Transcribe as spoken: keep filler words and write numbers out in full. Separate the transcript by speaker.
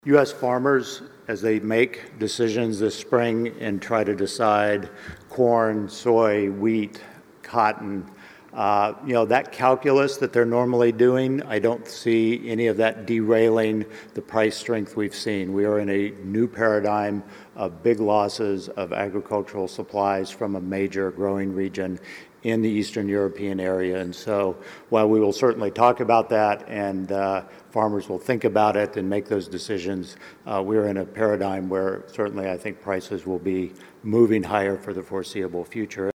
Speaker 1: U S farmers, as they make decisions this spring and try to decide corn, soy, wheat, cotton, uh, you know, that calculus that they're normally doing, I don't see any of that derailing the price strength we've seen. We are in a new paradigm of big losses of agricultural supplies from a major growing region in the Eastern European area. And so while we will certainly talk about that and uh, farmers will think about it and make those decisions, uh, we're in a paradigm where certainly I think prices will be moving higher for the foreseeable future.